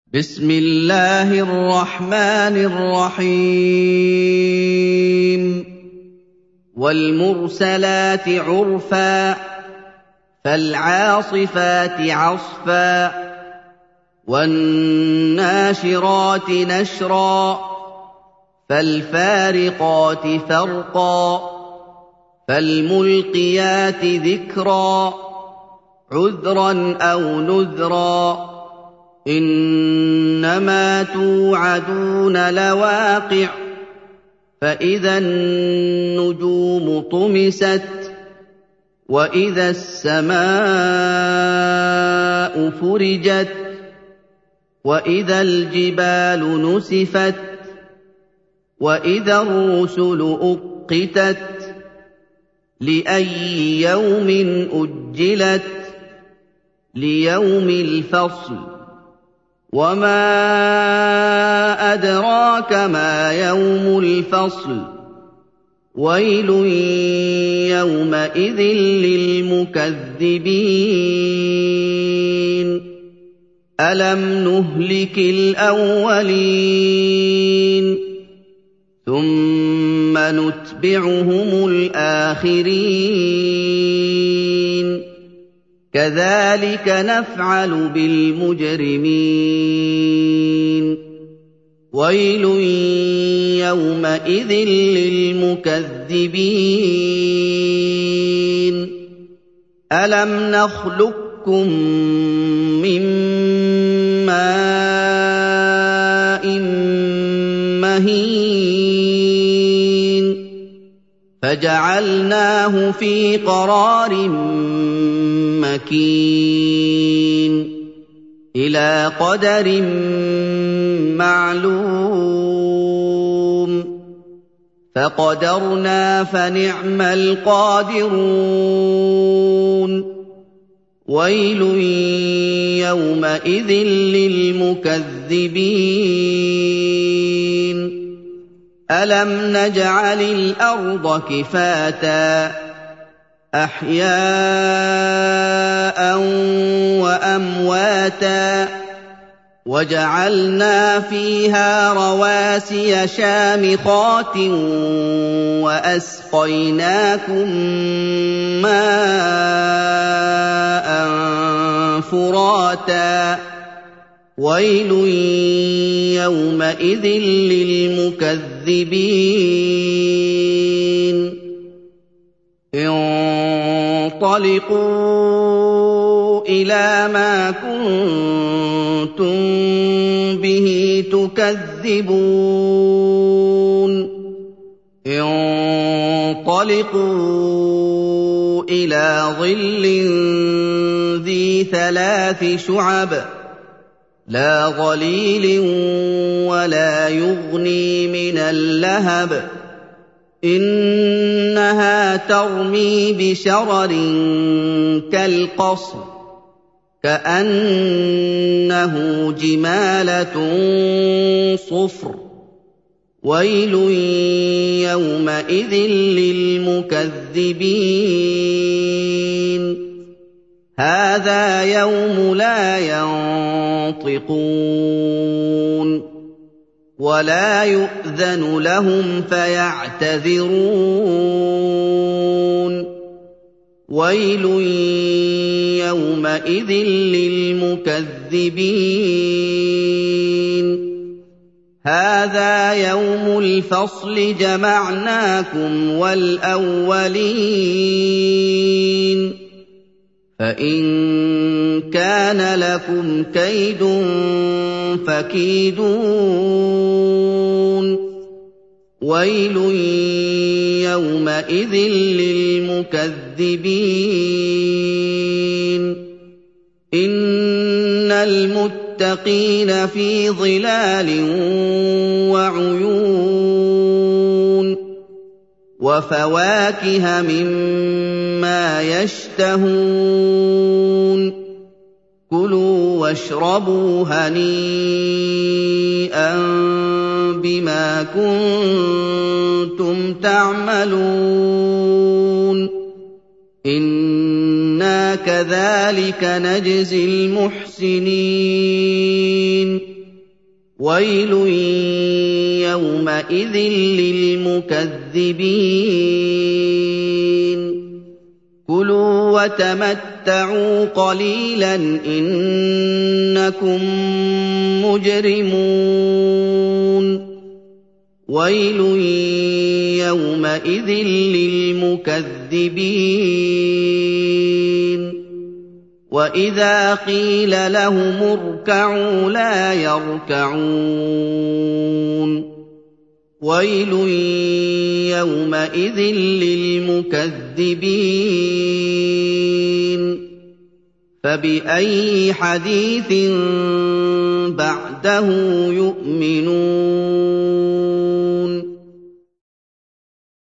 بسم الله الرحمن الرحيم والمرسلات عرفا فالعاصفات عصفا والناشرات نشرا فالفارقات فرقا فالملقيات ذكرا عذرا أو نذرا إنما توعدون لواقع فإذا النجوم طمست وإذا السماء فرجت وإذا الجبال نسفت وإذا الرسل أقتت لأي يوم أجلت ليوم الفصل وما أدراك ما يوم الفصل ويل يومئذ للمكذبين ألم نهلك الأولين ثم نتبعهم الآخرين كذلك نفعل بالمجرمين ويل يومئذ للمكذبين ألم نخلقكم من ماء مهين فجعلناه في قرار مكين إلى قدر معلوم فقدرنا فنعم القادرون ويل يومئذ للمكذبين ألم نجعل الأرض كفاتا أحياء وأمواتا وجعلنا فيها رواسي شامخات وأسقيناكم ماء فراتا ويل يومئذ للمكذبين انطلقوا إلى ما كنتم به تكذبون انطلقوا إلى ظل ذي 3 شعب لا ظليل ولا يغني من اللهب إنها ترمي بشرر كالقصر كأنه جمالة صفر ويل يومئذ للمكذبين هذا يوم لا ينطقون ولا يؤذن لهم فيعتذرون ويل يومئذ للمكذبين هذا يوم الفصل جمعناكم والأولين فإن كان لكم كيد فكيدون ويل يومئذ للمكذبين إن المتقين في ظلال وعيون وفواكه مما يشتهون كلوا واشربوا هنيئا بما كنتم تعملون إنا كذلك نجزي المحسنين وَيْلٌ يَوْمَئِذٍ لِّلْمُكَذِّبِينَ كُلُوا وَتَمَتَّعُوا قَلِيلًا إِنَّكُم مُّجْرِمُونَ وَيْلٌ يَوْمَئِذٍ لِّلْمُكَذِّبِينَ وَإِذَا قِيلَ لَهُمُ ارْكَعُوا لَا يَرْكَعُونَ وَيْلٌ يَوْمَئِذٍ لِّلْمُكَذِّبِينَ فَبِأَيِّ حَدِيثٍ بَعْدَهُ يُؤْمِنُونَ